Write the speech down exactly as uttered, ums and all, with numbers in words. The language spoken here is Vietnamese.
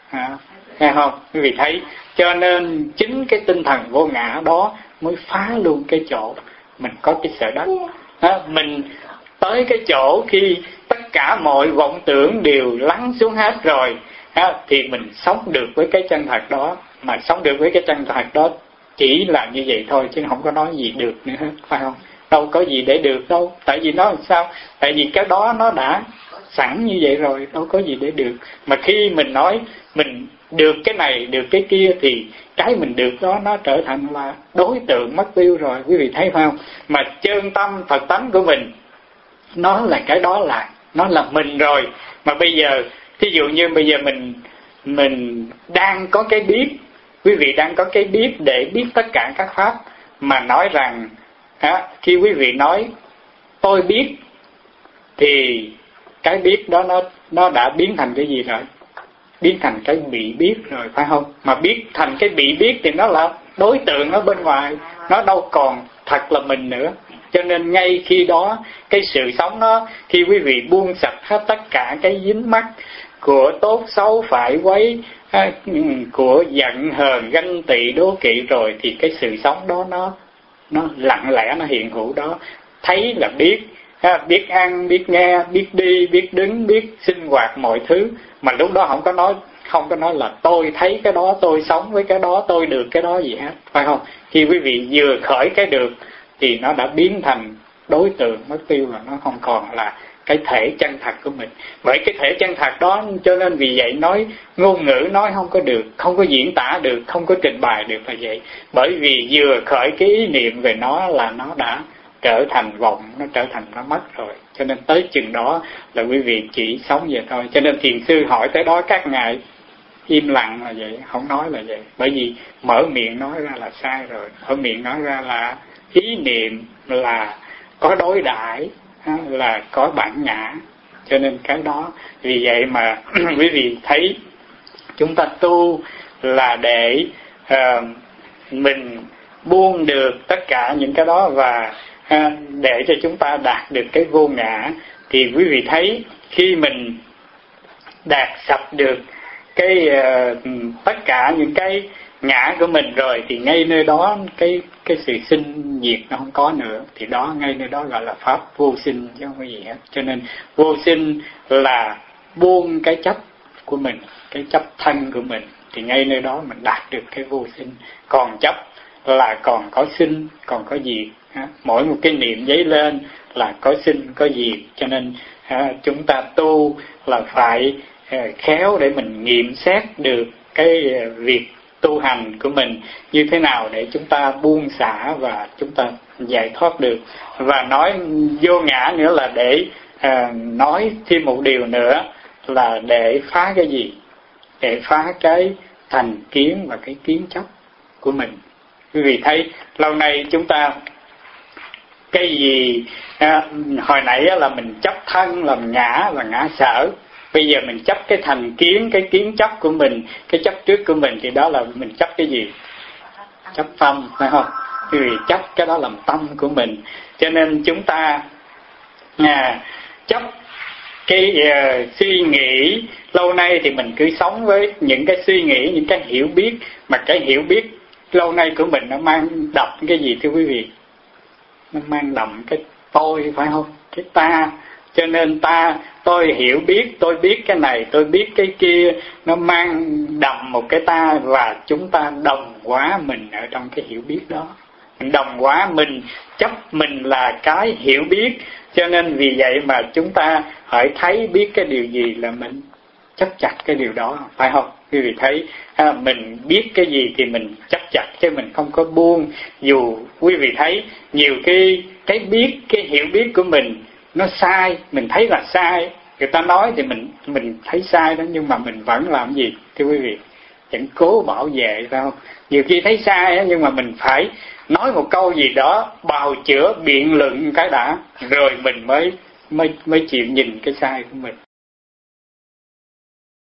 à, nghe không quý vị thấy? Cho nên chính cái tinh thần vô ngã đó mới phá luôn cái chỗ mình có cái sợ đất. À, mình tới cái chỗ khi tất cả mọi vọng tưởng đều lắng xuống hết rồi, à, thì mình sống được với cái chân thật đó. Mà sống được với cái chân thật đó chỉ là như vậy thôi, chứ không có nói gì được nữa hết, phải không? Đâu có gì để được đâu. Tại vì nó làm sao? Tại vì cái đó nó đã sẵn như vậy rồi, đâu có gì để được. Mà khi mình nói mình được cái này, được cái kia, thì cái mình được đó nó trở thành là đối tượng mất tiêu rồi, quý vị thấy phải không? Mà chân tâm Phật tánh của mình nó là cái đó, là nó là mình rồi. Mà bây giờ thí dụ như bây giờ mình mình đang có cái biết, quý vị đang có cái biết để biết tất cả các pháp, mà nói rằng à, khi quý vị nói tôi biết thì cái biết đó nó nó đã biến thành cái gì rồi? Biến thành cái bị biết rồi, phải không? Mà biết thành cái bị biết thì nó là đối tượng ở bên ngoài, nó đâu còn thật là mình nữa. Cho nên ngay khi đó cái sự sống nó, khi quý vị buông sạch hết tất cả cái dính mắc của tốt xấu phải quấy, của giận hờn ganh tị đố kỵ rồi, thì cái sự sống đó nó nó lặng lẽ nó hiện hữu đó. Thấy là biết, biết ăn, biết nghe, biết đi, biết đứng, biết sinh hoạt mọi thứ. Mà lúc đó không có nói không có nói là tôi thấy cái đó, tôi sống với cái đó, tôi được cái đó gì hết, phải không? Khi quý vị vừa khởi cái được thì nó đã biến thành đối tượng mất tiêu, và nó không còn là cái thể chân thật của mình. Bởi cái thể chân thật đó cho nên vì vậy nói ngôn ngữ nói không có được, không có diễn tả được, không có trình bày được là vậy. Bởi vì vừa khởi cái ý niệm về nó là nó đã trở thành vọng, nó trở thành nó mất rồi. Cho nên tới chừng đó là quý vị chỉ sống vậy thôi. Cho nên thiền sư hỏi tới đó các ngài im lặng là vậy, không nói là vậy. Bởi vì mở miệng nói ra là sai rồi, mở miệng nói ra là ý niệm, là có đối đãi, là có bản ngã. Cho nên cái đó, vì vậy mà quý vị thấy chúng ta tu là để uh, mình buông được tất cả những cái đó, và uh, để cho chúng ta đạt được cái vô ngã. Thì quý vị thấy khi mình đạt sạch được cái uh, tất cả những cái ngã của mình rồi, thì ngay nơi đó cái cái sự sinh diệt nó không có nữa. Thì đó, ngay nơi đó gọi là pháp vô sinh chứ không có gì hết. Cho nên vô sinh là buông cái chấp của mình, cái chấp thân của mình, thì ngay nơi đó mình đạt được cái vô sinh. Còn chấp là còn có sinh, còn có diệt. Mỗi một cái niệm dấy lên là có sinh, có diệt. Cho nên ha, chúng ta tu là phải khéo để mình nghiệm xét được cái việc tu hành của mình như thế nào để chúng ta buông xả và chúng ta giải thoát được. Và nói vô ngã nữa là để à, nói thêm một điều nữa là để phá cái gì? Để phá cái thành kiến và cái kiến chấp của mình. Quý vị thấy lâu nay chúng ta cái gì à, hồi nãy là mình chấp thân làm ngã và ngã sở. Bây giờ mình chấp cái thành kiến, cái kiến chấp của mình, cái chấp trước của mình, thì đó là mình chấp cái gì? Chấp tâm, phải không? Vì chấp cái đó làm tâm của mình. Cho nên chúng ta à, chấp cái uh, suy nghĩ. Lâu nay thì mình cứ sống với những cái suy nghĩ, những cái hiểu biết. Mà cái hiểu biết lâu nay của mình nó mang đậm cái gì thưa quý vị? Nó mang đậm cái tôi, phải không? Cái ta. Cho nên ta, tôi hiểu biết, tôi biết cái này, tôi biết cái kia, nó mang đậm một cái ta, và chúng ta đồng hóa mình ở trong cái hiểu biết đó. Mình đồng hóa mình, chấp mình là cái hiểu biết. Cho nên vì vậy mà chúng ta hãy thấy biết cái điều gì là mình chấp chặt cái điều đó, phải không? Quý vị thấy à, mình biết cái gì thì mình chấp chặt, chứ mình không có buông. Dù quý vị thấy nhiều cái cái biết, cái hiểu biết của mình nó sai, mình thấy là sai, người ta nói thì mình mình thấy sai đó, nhưng mà mình vẫn làm gì thưa quý vị? Vẫn cố bảo vệ, phải không? Nhiều khi thấy sai đó, nhưng mà mình phải nói một câu gì đó bào chữa, biện luận cái đã, rồi mình mới mới mới chịu nhìn cái sai của mình.